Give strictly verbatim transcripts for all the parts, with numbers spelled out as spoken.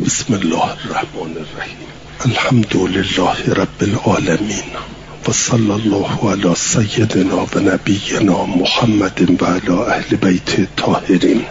بسم الله الرحمن الرحیم. الحمد لله رب العالمین و صلی الله علی سیدنا و نبینا محمد و علی اهل بیت الطاهرین.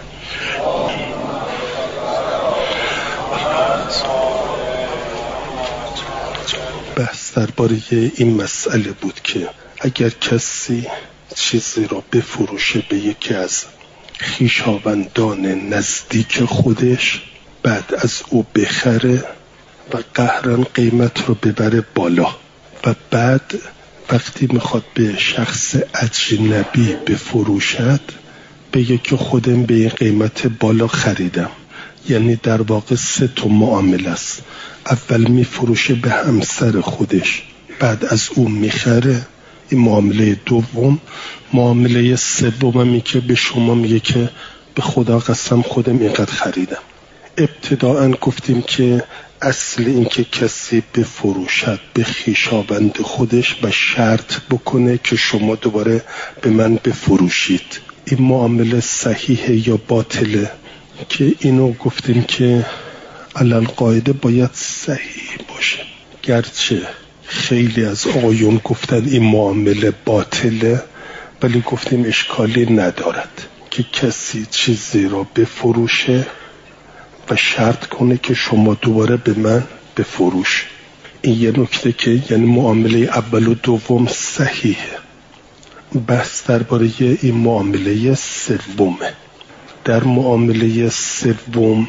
بحث درباره این مسئله بود که اگر کسی چیزی را بفروشه به یکی از خویشاوندان نزدیک خودش، بعد از او بخره و قهرن قیمت رو ببره بالا و بعد وقتی میخواد به شخص اجنبی بفروشد بگه که خودم به این قیمت بالا خریدم، یعنی در واقع سه تا معامله است. اول میفروشه به همسر خودش، بعد از او میخره، این معامله دوم. معامله سومی که به شما میگه که به خدا قسم خودم اینقدر خریدم. ابتداءً گفتیم که اصل این که کسی بفروشد به خویشاوند خودش و شرط بکنه که شما دوباره به من بفروشید، این معامله صحیحه یا باطله؟ که اینو گفتیم که علل قاعده باید صحیح باشه، گرچه خیلی از آقایون گفتن این معامله باطله، ولی گفتیم اشکالی ندارد که کسی چیزی را بفروشه و شرط کنه که شما دوباره به من بفروش. این یه نکته که یعنی معامله اول و دوم صحیحه. بحث درباره این معامله سومه. در معامله سوم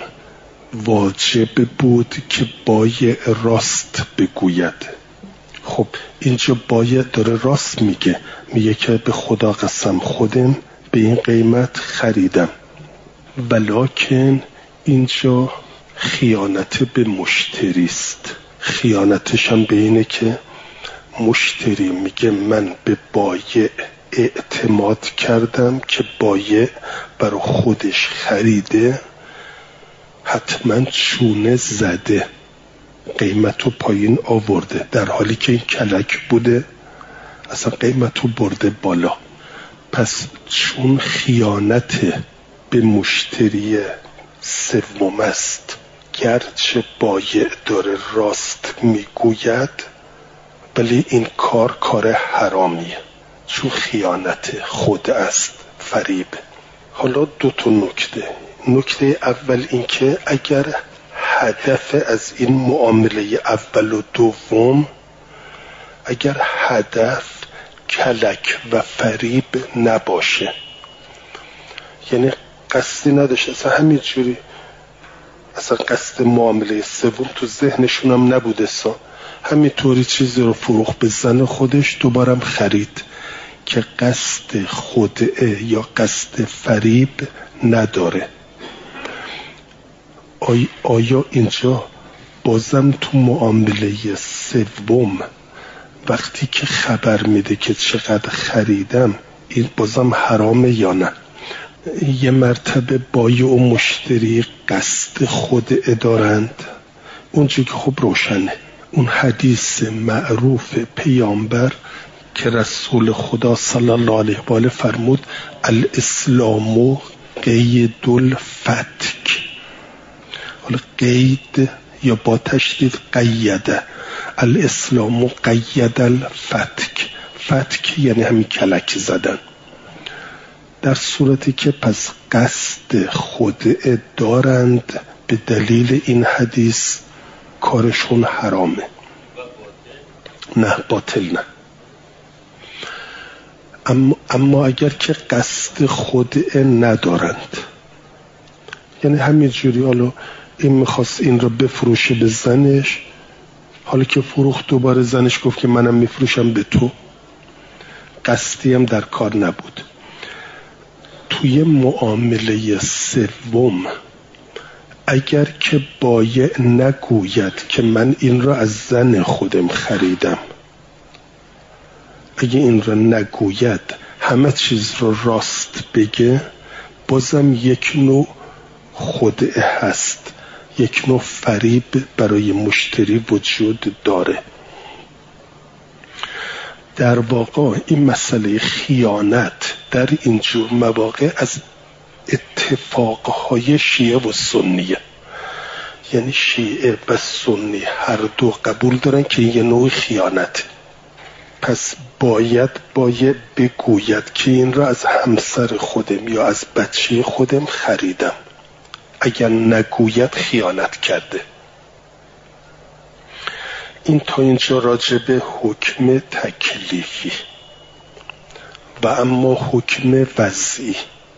واجب بود که بایع راست بگوید. خب اینجا بایع داره راست میگه، میگه که به خدا قسم خودم به این قیمت خریدم، ولکن اینجا خیانت به مشتری است. خیانتش هم به اینه که مشتری میگه من به بایع اعتماد کردم که بایع برای خودش خریده، حتما چونه زده، قیمتو پایین آورده، در حالی که این کلک بوده اصلا قیمتو برده بالا. پس چون خیانت به مشتری سوم است، گرچه بایع داره راست میگوید ولی این کار کار حرامیه، چون خیانت خود است، فریب. حالا دو تا نکته. نکته اول این که اگر هدف از این معامله اول و دوم، اگر هدف کلک و فریب نباشه، یعنی قصدی نداشته، اصلا همینجوری اصلا قصد معامله سوم تو ذهنشون هم نبوده، سا همینطوری چیزی رو فروخت به زن خودش، دوبارم خرید، که قصد خدعه یا قصد فریب نداره، آی آیا اینجا بازم تو معامله سوم وقتی که خبر میده که چقدر خریدم، این بازم حرامه یا نه؟ یه مرتبه بایع و مشتری قصد خدعه دارند، اونجا که خب روشنه، اون حدیث معروف پیامبر که رسول خدا صلی الله علیه و آله فرمود الاسلام قید الفتک، حالا قید یا با تشدید قیده، الاسلام قید الفتک، فتک یعنی همین کلک زدن. در صورتی که پس قصد خدعه دارند، به دلیل این حدیث کارشون حرامه. نه باطل نه. اما, اما اگر که قصد خدعه ندارند، یعنی همین جوری حالا این میخواست این رو بفروشه به زنش، حالا که فروخت دوباره زنش گفت که منم میفروشم به تو، قصدی هم در کار نبود. توی معامله سوم اگر که بایع نگوید که من این را از زن خودم خریدم، اگه این را نگوید، همه چیز رو راست بگه، بازم یک نوع خدعه هست، یک نوع فریب برای مشتری وجود داره. در واقع این مسئله خیانت در اینجور مواقع از اتفاقهای شیعه و سنیه. یعنی شیعه و سنی هر دو قبول دارن که یه نوع خیانت، پس باید باید بگوید که این را از همسر خودم یا از بچه خودم خریدم. اگر نگوید خیانت کرده. این تا اینجا راجع به حکم تکلیفی. و اما حکم وضعی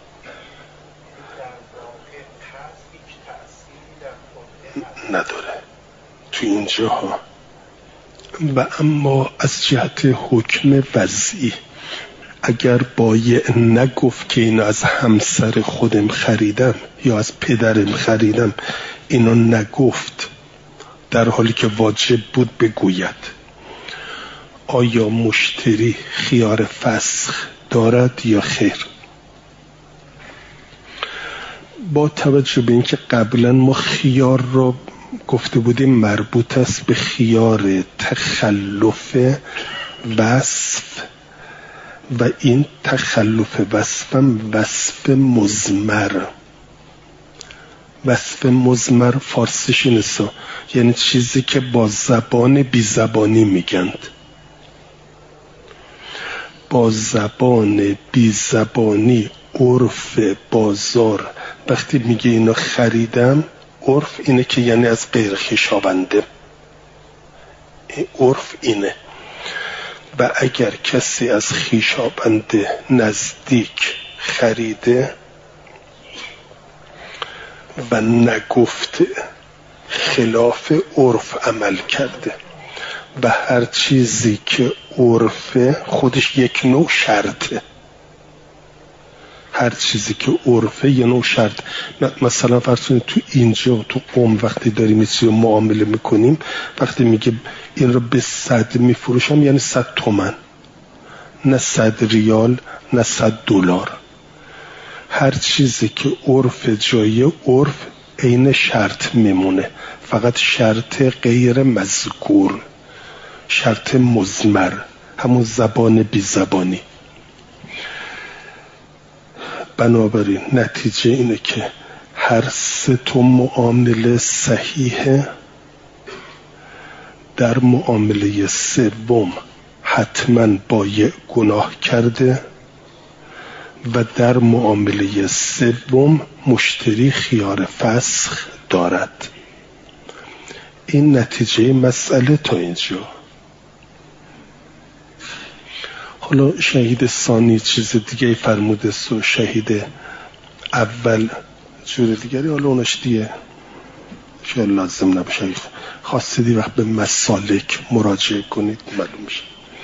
نداره تو اینجا ها. و اما از جهت حکم وضعی اگر بایع نگفت که اینو از همسر خودم خریدم یا از پدرم خریدم، اینو نگفت در حالی که واجب بود بگوید، آیا مشتری خیار فسخ دارد یا خیر؟ با توجه به اینکه قبلا ما خیار را گفته بودیم مربوط است به خیار تخلف وصف و این تخلف وصفم وصف مضمر. وصف مضمر فارسیش اینسا، یعنی چیزی که با زبان بی زبانی میگند. با زبان بی زبانی عرف بازار وقتی میگه اینو خریدم، عرف اینه که یعنی از غیر خویشاونده، عرف اینه. و اگر کسی از خویشاونده نزدیک خریده و نگفته، خلاف عرف عمل کرده، و هر چیزی که عرفه خودش یک نوع شرطه. هر چیزی که عرفه یه نوع شرط. مثلا فرض کنید تو اینجا تو قم وقتی داریم این چیزی رو معامله میکنیم، وقتی میگه این رو به صد میفروشم یعنی صد تومن، نه صد ریال نه صد دلار. هر چیزی که عرف جای عرف عین شرط میمونه، فقط شرط غیر مذکور، شرط مضمر، همون زبان بی زبانی. بنابراین نتیجه اینه که هر سه تا معامله صحیحه، در معامله سوم حتما بایع گناه کرده و در معامله سوم مشتری خیار فسخ دارد. این نتیجه مسئله تا اینجا. حالا شهید ثانی چیز دیگه فرموده سو، شهید اول جور دیگری، حالا اونش دیگه شاید لازم نباشه. خواستیدی وقت به مسالک مراجعه کنید معلوم میشه.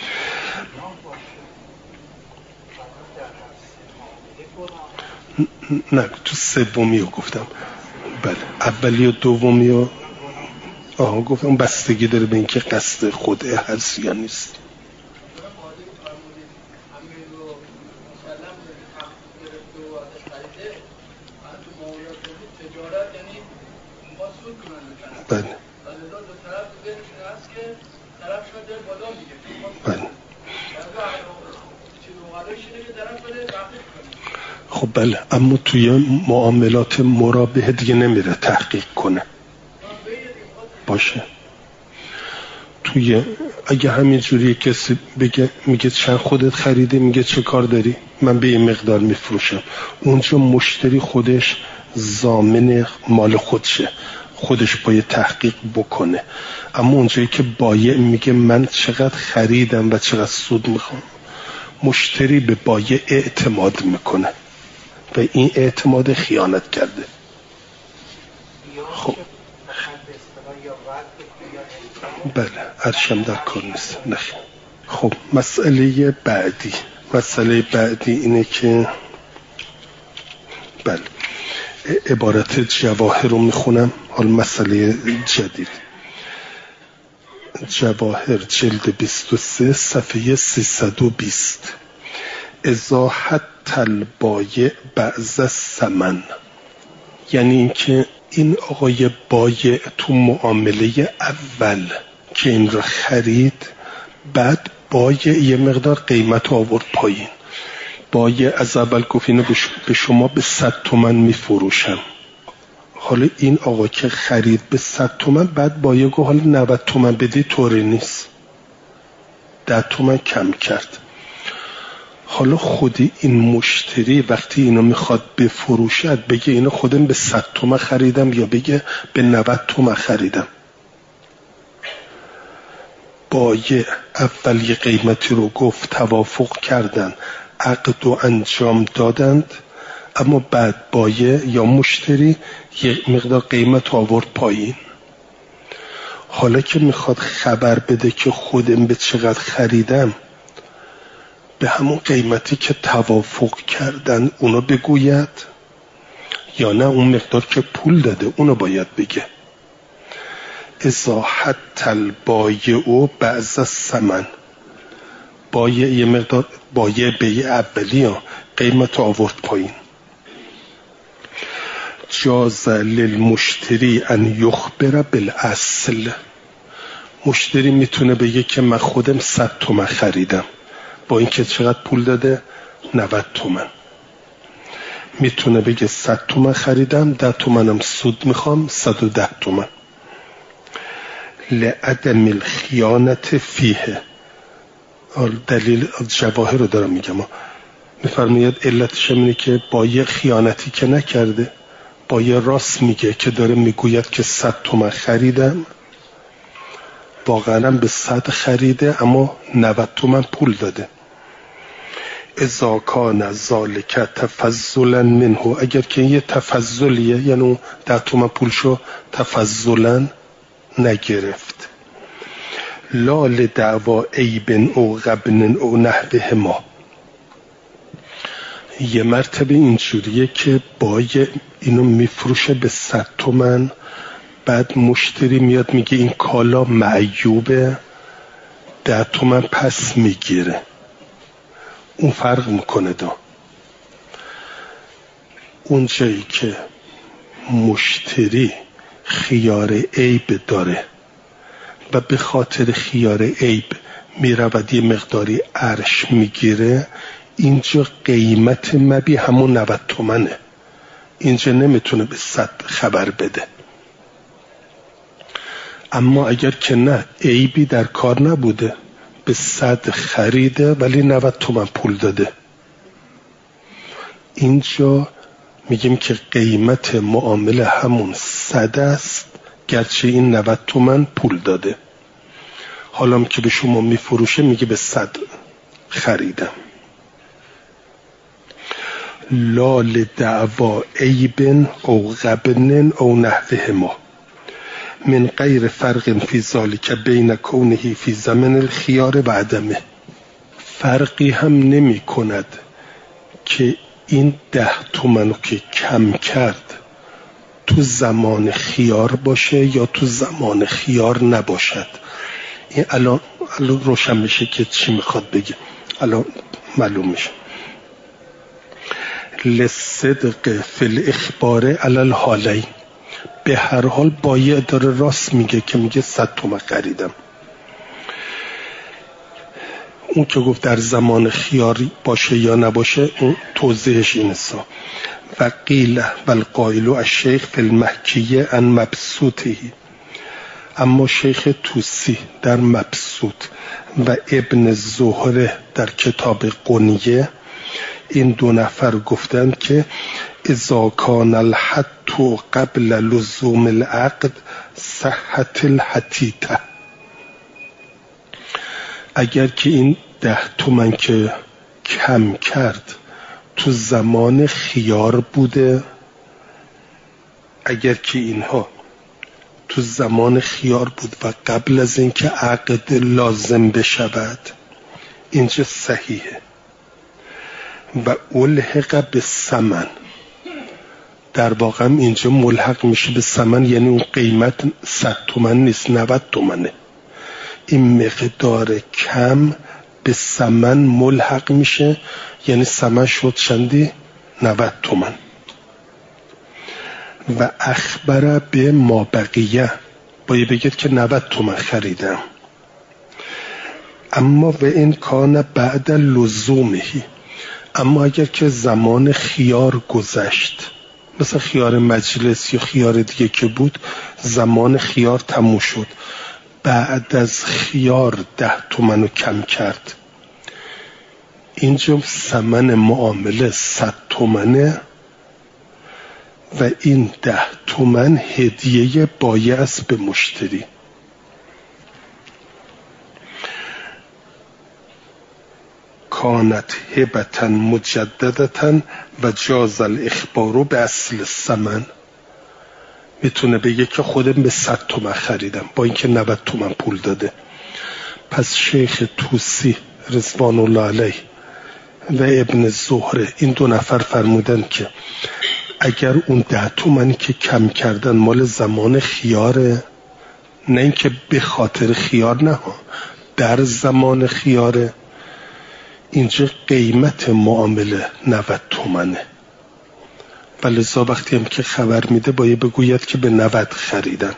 نه تو سومی رو گفتم. بله اولی و دومی رو آها گفتم بستگی داره به اینکه قصد خوده هست یا نیست. بله بله خب بله، اما توی معاملات مرابحه دیگه نمیره تحقیق کنه. باشه توی اگه همین جوری کسی بگه میگه چند خودت خریده، میگه چه کار داری، من به این مقدار میفروشم، اونجا مشتری خودش ضامن مال خودشه، خودش باید تحقیق بکنه. اما اونجایی که بایع میگه من چقدر خریدم و چقدر سود میخوام، مشتری به بایع اعتماد میکنه و این اعتماد خیانت کرده. خب بله ارشم در کار نیست. نخیر. خب مسئله بعدی مسئله بعدی اینه که بله عبارت جواهر رو میخونم. حالا مسئله جدید، جواهر جلد بیست و سه صفحه سیصد و بیست. اذا حتی البایع بعض الثمن، یعنی اینکه این آقای بایع تو معامله اول که این را خرید، بعد بایع یه مقدار قیمت آورد پایین. بایع از اول گفت اینو به شما به صد تومن میفروشم. حالا این آقا که خرید به صد تومن، بعد با یه گو حالا نود تومن بدی طوری نیست، ده تومن کم کرد. حالا خودی این مشتری وقتی اینو میخواد بفروشد بگه اینو خودم به صد تومن خریدم یا بگه به نود تومن خریدم؟ بایع اول یه قیمتی رو گفت، توافق کردن، عقد و انجام دادند، اما بعد بایع یا مشتری یه مقدار قیمت آورد پایین. حالا که میخواد خبر بده که خودم به چقدر خریدم، به همون قیمتی که توافق کردن اونو بگوید یا نه اون مقدار که پول داده اونو باید بگه؟ اذا حتی البایع بعض الثمن، بایع یه مقدار، بایع بیع اولی ها قیمت آورد پایین. جاز للمشتری ان یخبر بالاصل، مشتری میتونه بگه که من خودم صد تومن خریدم، با اینکه چقدر پول داده؟ نود تومن. میتونه بگه صد تومن خریدم، ده تومنم سود میخوام، صد و ده تومن. لعدم الخیانت فیه، دلیل جواهر رو دارم میگم، میفرماید علتش اینه که بایع خیانتی که نکرده، بایع راست میگه که داره میگوید که صد تومن خریدم، واقعا به صد خریده اما نود تومن پول داده. اذا کان ذالک تفضلا منه، اگر که یه تفضلیه یعنی ده تومن پولشو تفضلا نگرفت. لا لدعوا عیب او غبن او نحوهما، یه مرتبه اینجوریه که بایع اینو میفروشه به صد تومن، بعد مشتری میاد میگه این کالا معیوبه، ده تومن پس میگیره. اون فرق میکنه دا. اون جایی که مشتری خیار عیب داره و به خاطر خیار عیب میرود یه مقداری ارش میگیره، اینجا قیمت مبی همون نود تومنه، اینجا نمیتونه به صد خبر بده. اما اگر که نه، عیبی در کار نبوده، به صد خریده ولی نود تومن پول داده، اینجا میگیم که قیمت معامله همون صد است گرچه این نود تومن پول داده. حالا که به شما میفروشه میگه به صد خریدم. لا لدعوا عیب او غبن او نحوهما من غیر فرق فی ذلک بین کونه فی زمن الخیار و عدمه، فرقی هم نمی کند که این ده تومنو که کم کرد تو زمان خیار باشه یا تو زمان خیار نباشد. این الان الان روشن میشه که چی میخواد بگه، الان معلوم میشه. لصدق فی الاخبار علی الحالین، به هر حال بایع داره راست میگه که میگه صد تومن خریدم. اون که گفت در زمان خیاری باشه یا نباشه، اون توضیحش این است. و قیل و القائل الشیخ فی المحکیه عن مبسوطه، اما شیخ توسی در مبسوط و ابن زهره در کتاب قنیه، این دو نفر گفتند که اذا کان الحد قبل لزوم العقد صحت الحتیته، اگر که این ده تومن که کم کرد تو زمان خیار بوده، اگر که اینها تو زمان خیار بود و قبل از اینکه عقد لازم بشود، اینجا صحیحه. و الحق به ثمن، در واقع اینجا ملحق میشه به ثمن، یعنی اون قیمت صد تومن نیست، نود تومنه. این مقدار کم به ثمن ملحق میشه، یعنی ثمن شد چندی؟ نود تومن. و اخبره به ما بقیه، باید بگید که نود تومن خریدم. اما و این کان بعد لزومهی، اما اگر که زمان خیار گذشت، مثل خیار مجلس یا خیار دیگه که بود، زمان خیار تموم شد، بعد از خیار ده تومنو کم کرد. اینجا ثمن معامله صد تومنه و این ده تومن هدیه بایع است به مشتری. کانت هبتا مجددتا و جاز الاخبار به اصل ثمن. میتونه بگه که خودم به صد تومن خریدم با اینکه نود تومن پول داده. پس شیخ طوسی رضوان الله علیه و ابن زهره این دو نفر فرمودن که اگر اون ده تومنی که کم کردن مال زمان خیاره، نه اینکه به خاطر خیار، نه در زمان خیاره، اینجا قیمت معامله نود تومنه. ولذا وقتی هم که خبر میده باید بگوید که به نود خریدن.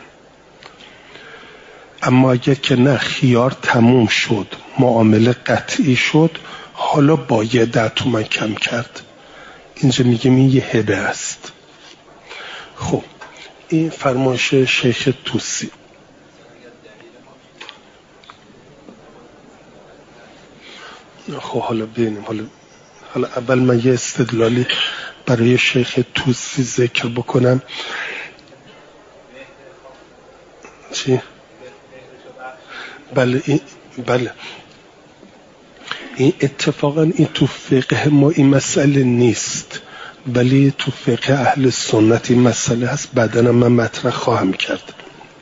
اما اگر که نه، خیار تموم شد، معامله قطعی شد، حالا باید ده تومن کم کرد، اینجا میگیم این یه هبه است. خب این فرمایش شیخ طوسی. خب حالا ببینیم، حالا حالا اول من یه استدلالی برای شیخ طوسی ذکر بکنم. چی؟ بله این بله این اتفاقا این تو فقه ما این مسئله نیست، ولی تو فقه اهل سنت این مسئله هست. بعداً من مطرح خواهم کرد.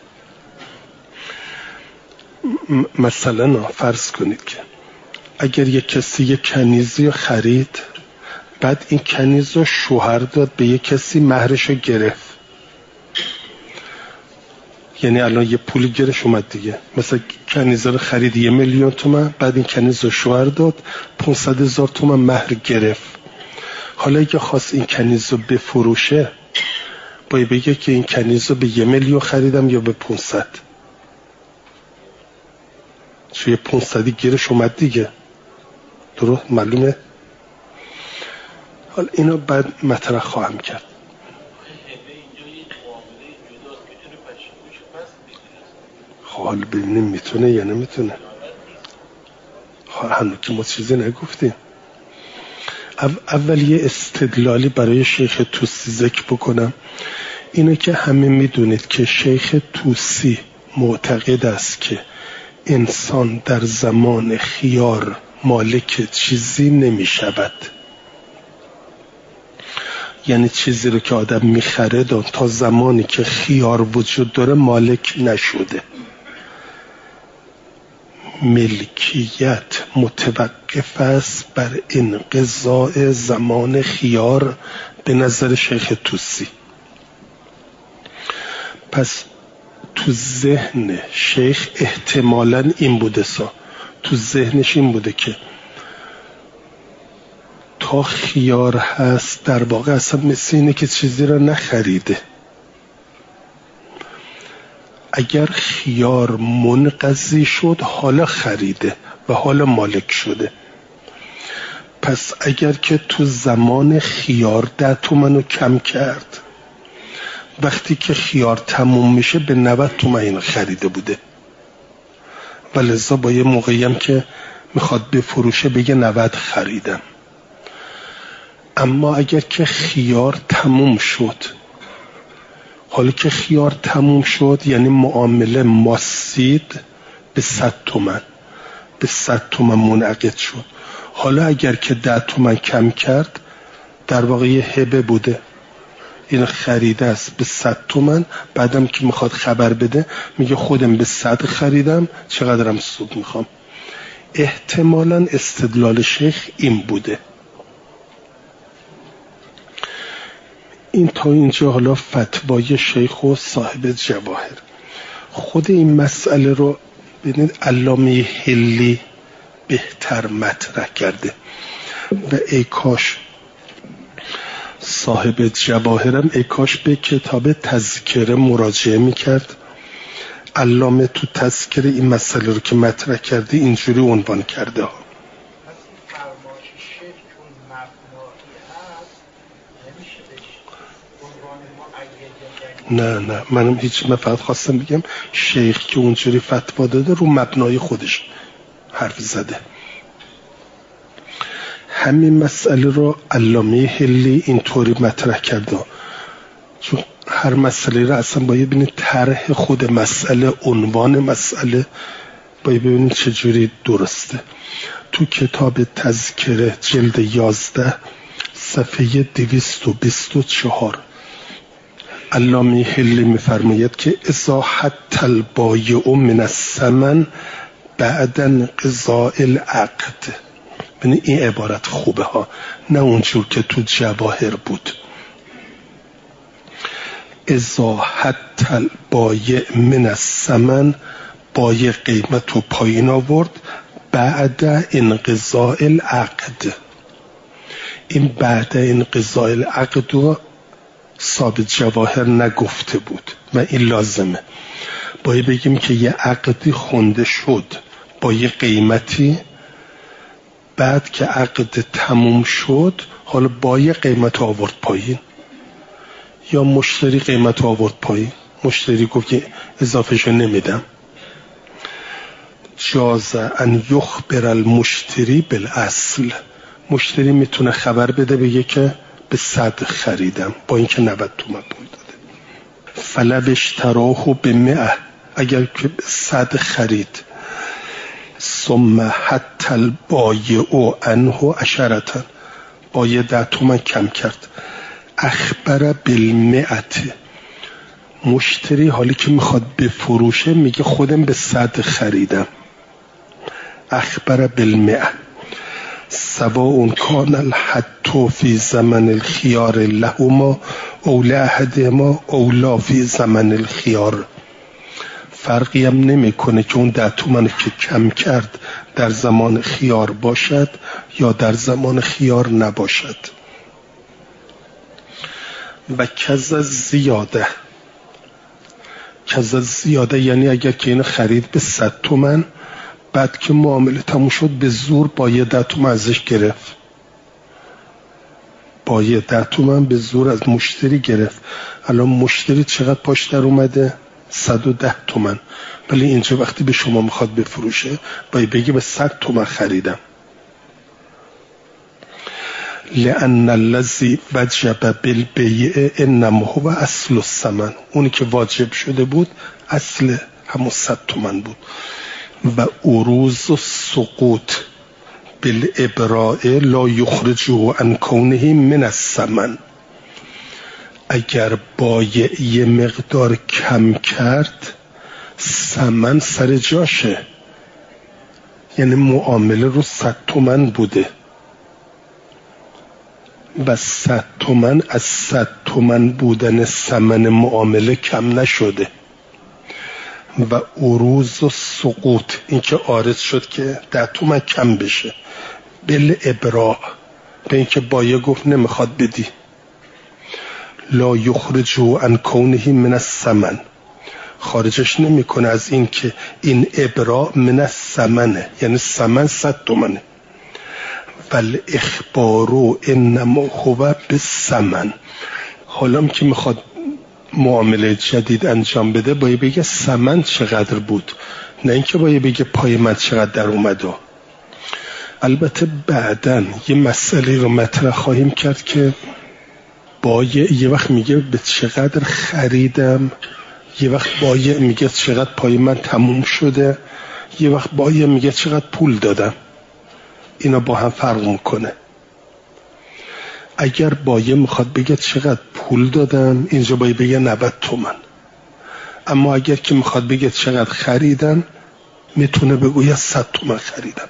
م- مثلا فرض کنید که اگر یک کسی یک کنیزی رو خرید، بعد این کنیز رو شوهر داد به یک کسی، مهرش رو گرفت، یعنی الان یه پولی گرش اومد دیگه. مثلا کنیز رو خرید یه میلیون تومن، بعد این کنیز رو شوهر داد، پونصد هزار تومن مهر گرفت. حالا اگه خواست این کنیز رو بفروشه، باید بگه که این کنیز رو به یه میلیون خریدم یا به پونصد، چون یه پونصدی گرش اومد دیگه. درست معلومه؟ حالا اینو بعد مطرح خواهم کرد. خب حالا ببینیم میتونه یا نمیتونه. هنوز که ما چیزی نگفتیم. اول یه استدلالی برای شیخ طوسی ذکر بکنم. اینه که همه میدونید که شیخ طوسی معتقد است که انسان در زمان خیار مالک چیزی نمی شود. یعنی چیزی رو که آدم میخره تا زمانی که خیار وجود داره مالک نشده. ملکیت متوقف است بر انقضاء زمان خیار به نظر شیخ طوسی. پس تو ذهن شیخ احتمالاً این بوده سا تو ذهنش این بوده که تا خیار هست در واقع اصلا مثل اینه که چیزی را نخریده. اگر خیار منقضی شد حالا خریده و حالا مالک شده. پس اگر که تو زمان خیار ده تومنو کم کرد، وقتی که خیار تموم میشه به نود تومن اینو خریده بوده، و لذا با یه موقعی هم که میخواد بفروشه بگه نود خریدم. اما اگر که خیار تموم شد، حالا که خیار تموم شد یعنی معامله ماسید به صد تومن به صد تومن منعقد شد. حالا اگر که ده تومن کم کرد در واقع یه هبه بوده، این خریده است به صد تومن. بعدم که میخواد خبر بده میگه خودم به صد خریدم، چقدرم سود میخوام. احتمالاً استدلال شیخ این بوده. این تا اینجا حالا فتوای شیخ و صاحب جواهر. خود این مسئله رو ببینید علامه حلی بهتر مطرح کرده و ای کاش صاحب جواهرم ای کاش به کتاب تذکره مراجعه میکرد. علامه تو تذکره این مسئله رو که مطرح کرده اینجوری عنوان کرده ها. نه نه منم هیچ، من فقط خواستم بگم شیخ که اونجوری فتوا داده رو مبنای خودش حرف زده. همین مسئله رو علامه حلی اینطوری مطرح کرده، چون هر مسئله رو اصلا باید ببینید طرح خود مسئله، عنوان مسئله باید ببینید چجوری درسته. تو کتاب تذکره جلد یازده صفحه دویست و بیست و چهار علامه حلی میفرماید که اذا حتی البایع من الثمن بعد انقضاء العقد. ببین این عبارت خوبه ها، نه اونجور که تو جواهر بود. اذا حتی البایع من الثمن، بایع قیمت رو پایین آورد بعد انقضاء العقد. این بعد انقضاء العقد رو ثابت جواهر نگفته بود و این لازمه. باید بگیم که یه عقدی خونده شد با یه قیمتی، بعد که عقد تموم شد حالا با یه قیمت آورد پایین، یا مشتری قیمت آورد پایین، مشتری گفت که اضافهشو نمیدم. جاز ان یخبر المشتری بالاصل، مشتری میتونه خبر بده بگه که به صد خریدم با اینکه نود تومن پول داده. فلو اشتراه به مئه، اگر که به صد خرید، ثم حتی البایع عنه عشرة، بایع ده تومن کم کرد، اخبر بالمئت، مشتری حالی که میخواد بفروشه میگه خودم به صد خریدم، اخبر بالمئه، سواء کان الحد فی زمن الخیار لهما او لاحدهما او لا فی زمن الخیار. فرقی هم نمیکنه که اون ده تومن که کم کرد در زمان خیار باشد یا در زمان خیار نباشد. و کذا زیاده، کذا زیاده یعنی اگر که این خرید به صد تومن، بعد که معامله تموم شد به زور با یه ده تومن ازش گرفت، با یه ده تومن به زور از مشتری گرفت. الان مشتری چقدر پاش در اومده؟ صد و ده تومن. ولی اینجا وقتی به شما میخواد بفروشه باید بگه به صد تومن خریدم. لأن الذي وجب بالبيع انما هو اصل الثمن، اونی که واجب شده بود اصل همون صد تومن بود. و عروض السقوط بالابراء لا یخرجه عن کونه من الثمن، اگر بایع یه مقدار کم کرد ثمن سر جاشه، یعنی معامله رو صد تومن بوده و صد تومن از صد تومن بودن ثمن معامله کم نشده. و عروض و سقوط، این که عارض شد که ده تومن کم بشه، بالابراء، به این که بایع گفت نمیخواد بدی، لا یخرجه عن کونه من الثمن، خارجش نمیکنه از این که این ابراء من الثمنه، یعنی ثمن صد تومنه. بل اخبارو انما هو بالثمن، حالا که میخواد معامله جدید انجام بده باید بگه ثمن چقدر بود، نه اینکه باید بگه پای من چقدر در اومده. البته بعداً یه مسئله رو مطرح خواهیم کرد که بایع یه وقت میگه به چقدر خریدم، یه وقت بایع میگه چقدر پای من تموم شده، یه وقت بایع میگه چقدر پول دادم. اینا با هم فرق میکنه. اگر بایع میخواد بگه چقدر پول دادم، اینجا باید بگه نود تومن. اما اگر که میخواد بگه چقدر خریدم، میتونه بگوید صد تومن خریدم.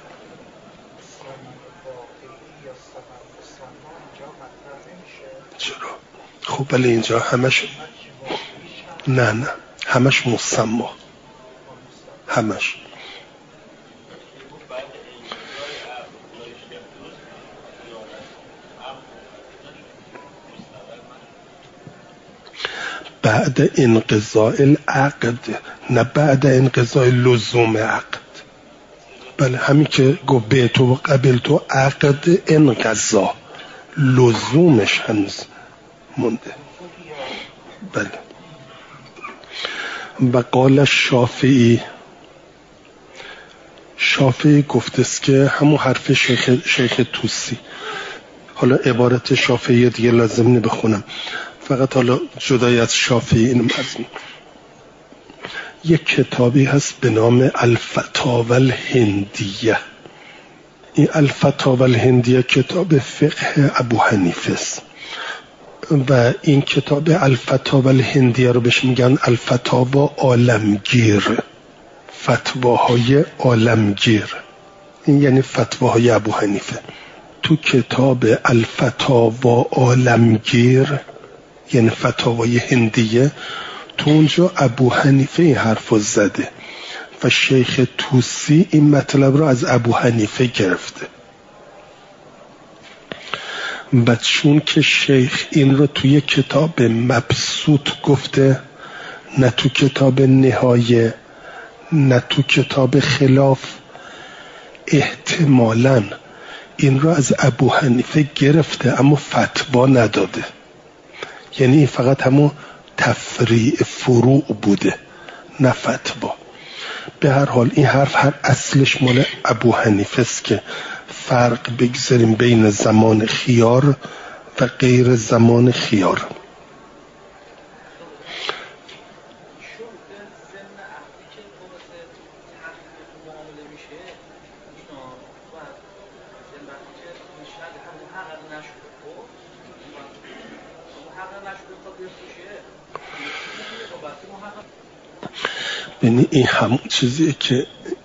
چرا؟ خب ولی اینجا همش نه نه همش مسما، همش بعد انقضاء العقد، نه بعد انقضاء لزوم عقد. بله همین که گفت به تو و قبل تو عقد انقضا، لزومش هنوز مونده. بله و قال شافعی، شافعی گفته است که همون حرف شیخ, شیخ توسی، حالا عبارت شافعی دیگه لازم نی بخونم، فقط حالا جدای از شافعی اینو مرزم. یک کتابی هست به نام الفتاوی الهندیه. این الفتاوی الهندیه کتاب فقه ابو حنیفه است و این کتاب الفتاوی الهندیه رو بهش میگن الفتاوا عالمگیر، فتواهای عالمگیر، این یعنی فتواهای ابو حنیفه. تو کتاب الفتاوا عالمگیر یعنی فتاوای هندیه، تو اونجا ابو حنیفه این حرف رو زده و شیخ توسی این مطلب رو از ابو حنیفه گرفته و چون که شیخ این رو توی کتاب مبسوط گفته، نه تو کتاب نهایه نه تو کتاب خلاف، احتمالاً این رو از ابو حنیفه گرفته اما فتوا نداده، یعنی این فقط همون تفریع فروع بوده نه فتوا. به هر حال این حرف هر اصلش مال ابو حنیفه است که فرق بگذاریم بین زمان خیار و غیر زمان خیار. یعنی این همون چیزیه که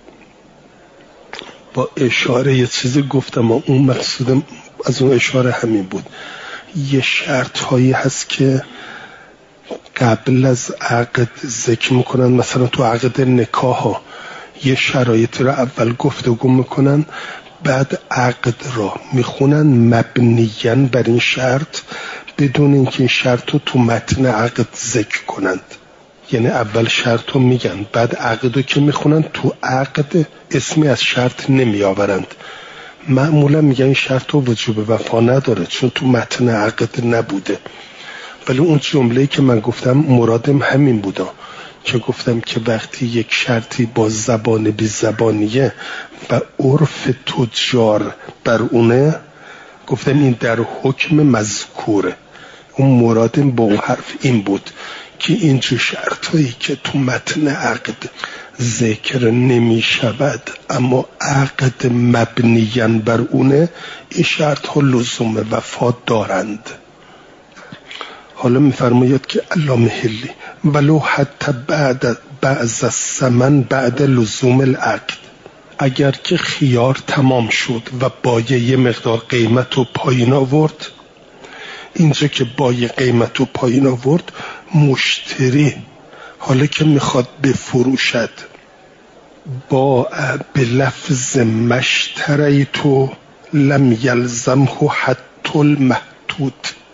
با اشاره یه چیزی گفتم و اون مقصودم از اون اشاره همین بود. یه شرط هایی هست که قبل از عقد ذکر میکنن، مثلا تو عقد نکاح ها یه شرایطی رو اول گفتگو میکنن، بعد عقد را میخونن مبنیاً بر این شرط بدون اینکه این شرط رو تو متن عقد ذکر کنند. یعنی اول شرط رو میگن، بعد عقد رو که میخونن تو عقد اسمی از شرط نمی آورند. معمولا میگن این شرط رو وجوب وفا نداره چون تو متن عقد نبوده. ولی اون جمله‌ای که من گفتم مرادم همین بوده که گفتم که وقتی یک شرطی با زبان بی زبانیه و عرف تجار بر اونه، گفتم این در حکم مذکوره. اون مرادم با اون حرف این بود که اینجور شرطایی که تو متن عقد ذکر نمی شود اما عقد مبنیاً بر اونه، این شرط ها لزوم وفا دارند. حالا میفرماید که علامه حلی ولو حتی بعد بعض الثمن بعد لزوم العقد، اگر که خیار تمام شد و بایه یه مقدار قیمت رو پایین آورد، اینجا که بایه قیمت رو پایین آورد، مشتری حالا که میخواد بفروشد با به لفظ مشتریتو لم یلزمه حتی المحدود.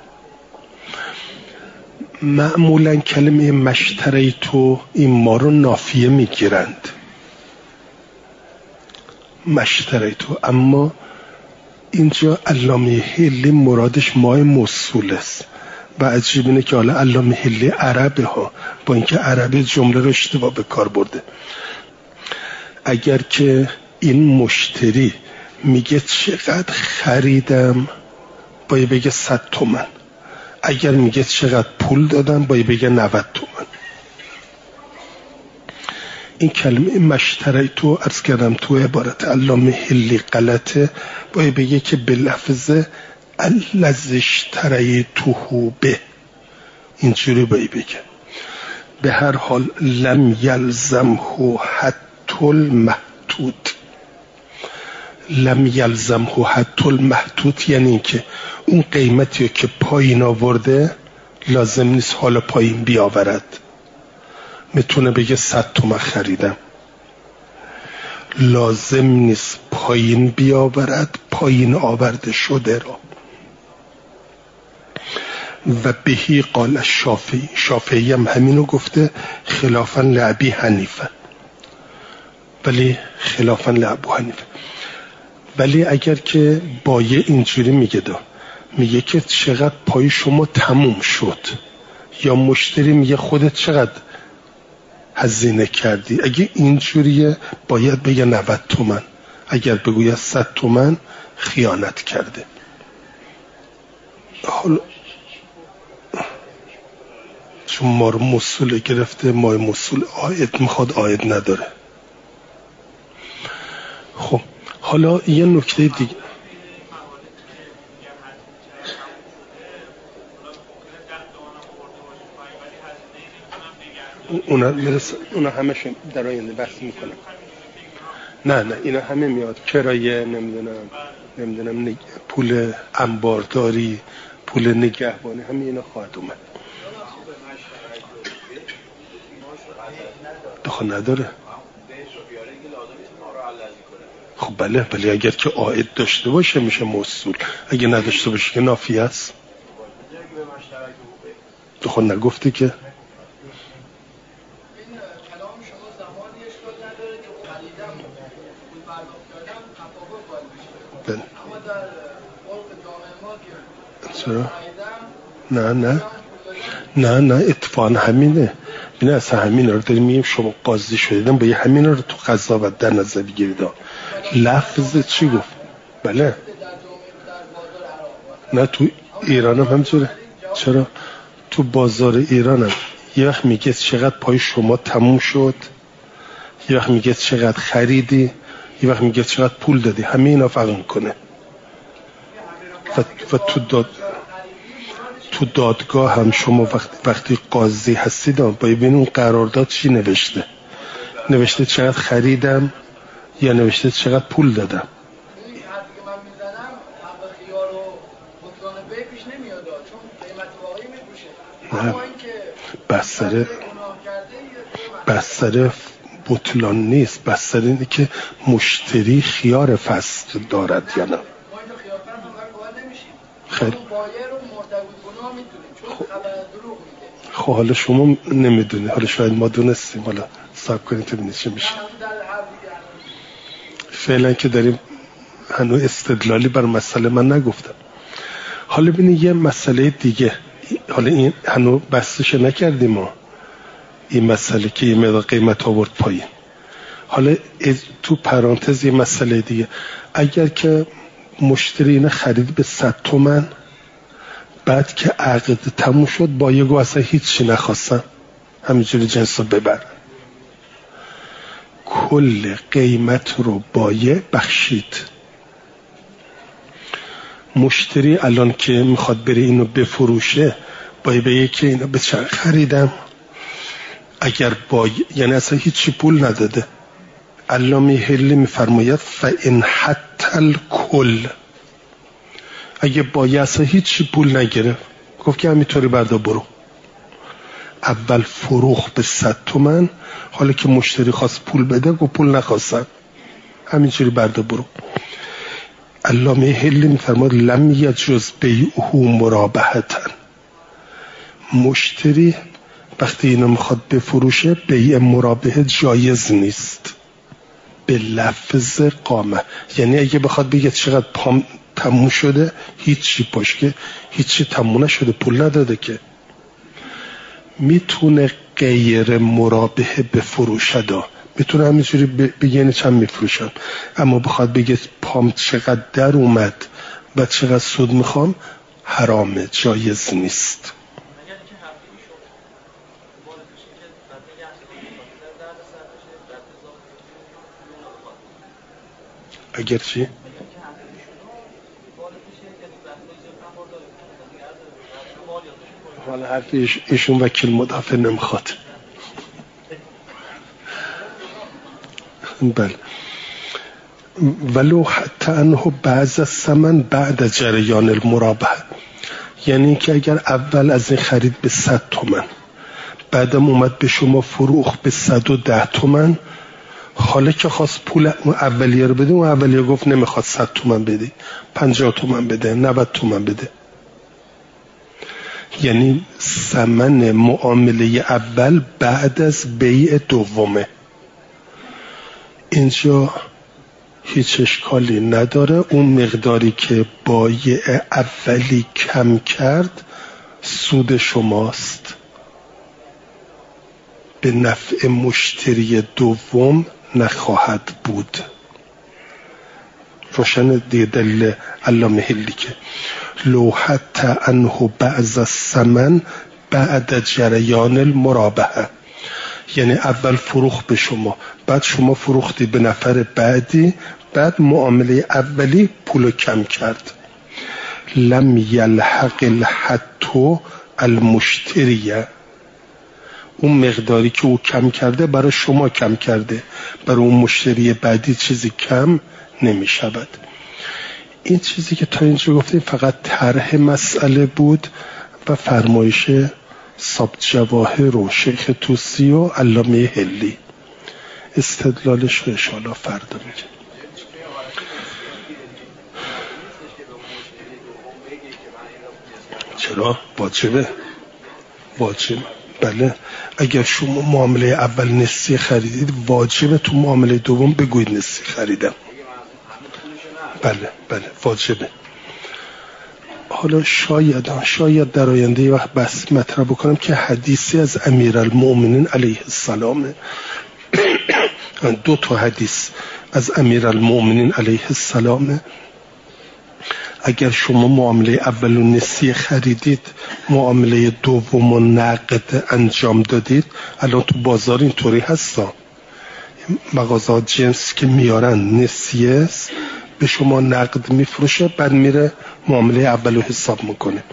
معمولا کلمه مشتریتو این ما رو نافیه میگیرند مشتریتو، اما اینجا علامه حلی مرادش مای موصول است و عجیب اینه که حالا علامه حلی عربه ها، با اینکه عربی جمله رو اشتباه به کار برده. اگر که این مشتری میگه چقدر خریدم باید بگه صد تومن، اگر میگه چقدر پول دادم باید بگه نود تومن. این کلمه مشتریتو عرض کردم تو عبارت علامه حلی غلطه، باید بگه که به لفظ الذی اشتریته به، اینجوری باید بگه. به هر حال لم یلزمه حتی المحدود. لم یلزمه حتی المحدود یعنی این که اون قیمتی که پایین آورده لازم نیست حالا پایین بیاورد. میتونه بگه صد تومن خریدم، لازم نیست پایین بیاورد پایین آورده شده را. و بهی قال شافعی، شافعی هم همینو گفته خلافاً لابی حنیفه، ولی خلافاً لابو حنیفه. ولی اگر که بایه اینجوری میگه دا میگه که چقدر پای شما تموم شد، یا مشتری میگه خودت چقدر هزینه کردی. اگه اینجوریه باید بگه نود تومن، اگر بگوید صد تومن خیانت کرده. حالا چون ما رو مسئول گرفته، ما مسئول عاید میخواد، عاید نداره. خب حالا یه نکته دیگه، اونا میرسه، اونا همشون در آینده بحث میکنن. نه نه اینا همه میاد، کرایه، نمیدونم نمیدونم نگ... پول انبارداری، پول نگهبانی، همه اینا خواهد اومد. دخل نداره. خب بله بله اگر که عاید داشته باشه میشه مسئول، اگه نداشته باشه که نافی است. دخل نگفتی که بله. چرا؟ نه نه نه نه اتفاقا همینه. بینه اصلا همین رو داریم میگیم شما قاضی شدیدن با یه همین رو تو قضاوت در نظر بگیرید. لفظ چی گفت؟ بله نه تو ایران هم همینطوره. چرا؟ تو بازار ایران هم یه وقت میگه چقدر پای شما تموم شد، یه وقت میگه چقدر خریدی، یه وقت میگه چقدر پول دادی. همه اینا فرق میکنه. و, و تو داد تو دادگاه هم شما وقتی وقتی قاضی هستید باید ببینید اون قرارداد چی نوشته. نوشته چقدر خریدم یا نوشته چقدر پول دادم. نه بستر بستر بطلان نیست، بستر اینه که مشتری خیار فسق دارد یا نه. خیلی خب حالا شما نمیدونی، حالا شاید ما دونستیم، حالا صبر کنید تا ببینید چی میشه. فعلا که داریم هنوز استدلالی بر مسئله من نگفتم. حالا ببینید یه مسئله دیگه، حالا این هنوز بحثش نکردیم ما، این مسئله که یه مقدار قیمت آورد پایین. حالا تو پرانتز یه مسئله دیگه، اگر که مشتری اینه خرید به صد تومن، بعد که عقد تموم شد با یه گو اصلا هیچی نخواستن، همینجوری جنس رو ببرن، کل قیمت رو بایع بخشید. مشتری الان که میخواد بره اینو بفروشه باید بگه که اینو به چند خریدم، اگر بایع یعنی اصلا هیچی پول نداده. علامه حلی میفرماید فإن حتی الکل، اگه بایع اصلا هیچی پول نگرفت، گفت که همینطوری بردا برو، اول فروخت به صد تومن، حالا که مشتری خواست پول بده گفت پول نخواستن، همینطوری بردا برو. علامه حلی میفرماید لم یجوز بیعه مرابحةً، مشتری وقتی اینو میخواد بفروشه بیع مرابحه جایز نیست به لفظ قامه. یعنی اگه بخواد بگه چقدر پام تموم شده، هیچی پاش که هیچی تموم نشده، پول نداده که، میتونه غیر مرابحه بفروشد، میتونه همینجوری بگه چند میفروشم، اما بخواد بگه پام چقدر در اومد و چقدر سود میخوام، حرامه، جایز نیست. اگر چی؟ حالا حرف ایشون وکیل مدافع نمیخواد. بله ولو حتی انه بعض الثمن بعد جریان المرابحه، یعنی که اگر اول از این خرید به صد تومن، بعدم اومد به شما فروخت به صد و ده تومن، حالا که خواست پول اون اولیه رو بده، اون اولیه گفت نمیخواد صد تومن بده، پنجاه تومن بده، نود تومن بده، یعنی ثمن معامله اول بعد از بیع دومه. اینجا هیچ اشکالی نداره، اون مقداری که بایع اولی کم کرد سود شماست. به نفع مشتری دوم نخواهد بود. روشن دیگه دلیل علامه هلی که لو حتی انه بعض الثمن بعد جریان المرابحه، یعنی اول فروخت به شما، بعد شما فروختی به نفر بعدی، بعد معامله اولی پولو کم کرد. لم یلحق الحتو المشتریه، اون مقداری که او کم کرده برای شما کم کرده، برای اون مشتری بعدی چیزی کم نمی شود. این چیزی که تا اینجا گفتیم فقط طرح مسئله بود و فرمایش سابت جواهر و شیخ توسی و علامه هلی. استدلالش رو انشاءالله فردا میگه. چرا؟ واجبه واجب بله. اگر شما معامله اول نسیه خریدید واجبه تو معامله دوم بگوید نسیه خریدم. بله بله واجبه. حالا شاید شاید در آینده یه وقت بس مطرح بکنم که حدیثی از امیرالمؤمنین علیه السلام، دو تا حدیث از امیرالمؤمنین علیه السلام، اگر شما معامله اول و نسیه خریدید معامله دوم و نقد انجام دادید، الان تو بازار اینطوری هستا، مغازات جنس که میارن نسیه است به شما نقد میفروشه، بعد میره معامله اول رو حساب میکنه.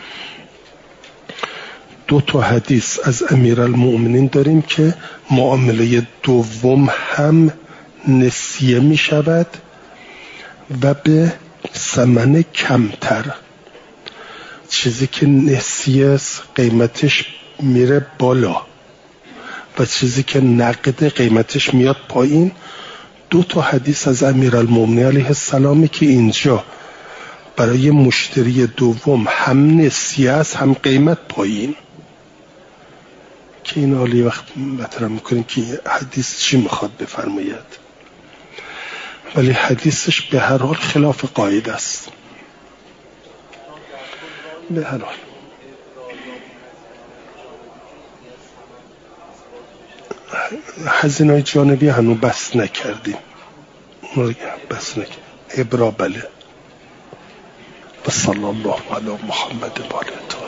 دو تا حدیث از امیرالمؤمنین داریم که معامله دوم هم نسیه میشود و به ثمن کمتر. چیزی که نسیه است قیمتش میره بالا و چیزی که نقد قیمتش میاد پایین. دو تا حدیث از امیرالمؤمنین علیه السلام که اینجا برای مشتری دوم هم نسیه است هم قیمت پایین، که این حالی وقت مطرح میکنیم که حدیث چی میخواد بفرماید، ولی حدیثش به هر حال خلاف قاعده است. به هر حال هزینه‌های جانبی هنو بس نکردیم، بس نکردیم. ابرا بله. و صلی الله علی محمد و آله.